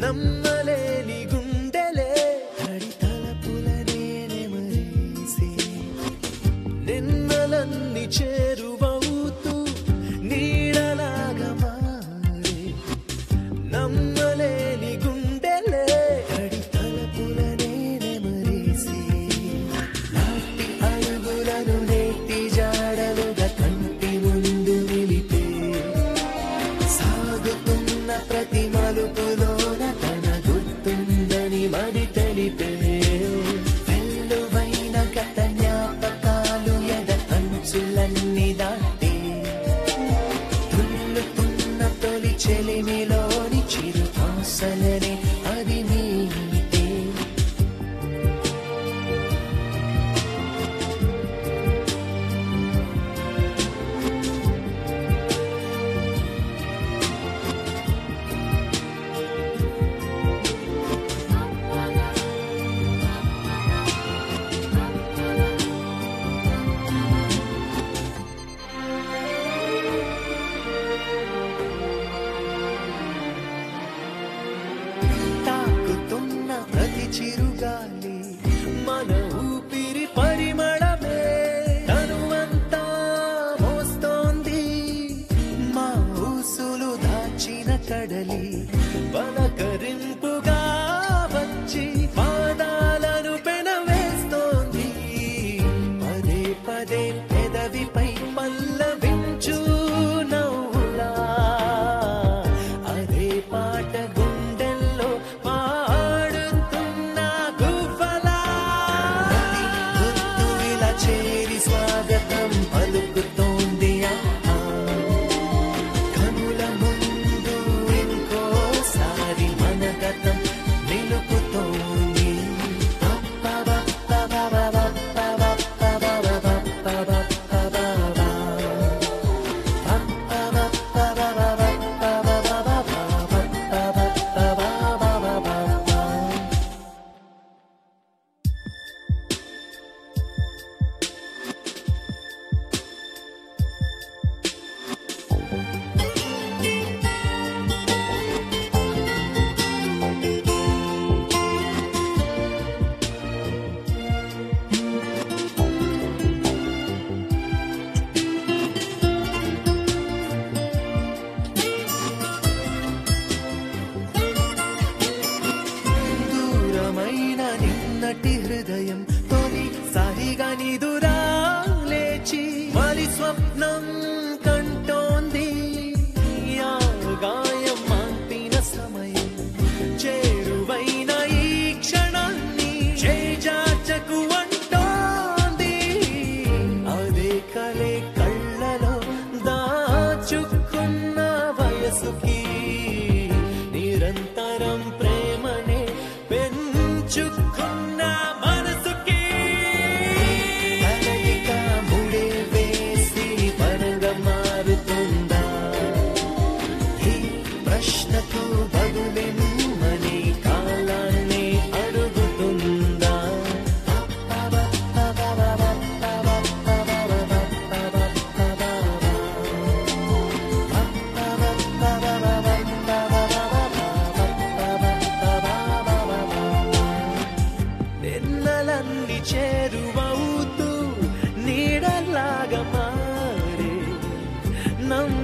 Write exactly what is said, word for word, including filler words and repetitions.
నమ్మలేని గుండెలే తడి తలపులనే నెమరేసి నిన్నలన్నీ చేరువవుతూ నీడలాగా మారే నమ్మలేని గుండెలే తడి తలపులనే నెమరేసి నాటి అడుగులను నేటి జాడలుగా కంటి ముందు నిలిపే సాగుతున్న ప్రతి మలుపులోన తన గుర్తుందని మరి తెలిపే వెల్లువైన గత జ్ఞాపకాలు ఎద అంచులన్నీ దాటి తుల్లుతున్న తొలి చెలిమిలోని చిరు ఆశలనే అది నీటే తాకుతున్న ప్రతి చిరుగాలి మన ఊపిరి పరిమళమే తనువంతా మోస్తోంది మా ఊసులు దాచిన కడలి పలకరింపుగా వచ్చి పాదాలను పెనవేస్తోంది పదే పదే పెదవిపై పల్లవించు నవ్వులా అదే పాట గుండెల్లో పాడుతున్న గువ్వలా గుర్తు ఇలా చేరి స్వాగతం పలుకుతోంది ఆహా కనుల ముందు ఇంకోసారి మన గతం నిలుపుతోంది దూరమైన నిన్నటి హృదయం తొలి సారిగా నిదురా లేచి మరి స్వప్నం కంటోంది ఆ గాయం మాంపిన సమయం చేరువైన ఈ క్షణాన్ని చేజార్చకు అంటోంది అదే కలే కళ్ళలో దాచుకున్న వయసుకి నిరంతరం ప్రేమనే పెంచుకున్న మనసుకి కలయిక ముడే వేసి పరంగా మారుతుందా ఈ ప్రశ్నకు బదులెమ్మని కాలాన్ని అడుగుతుందా నిన్నలన్నీ చేరువవుతూ నీడలాగా మారే నమ్మ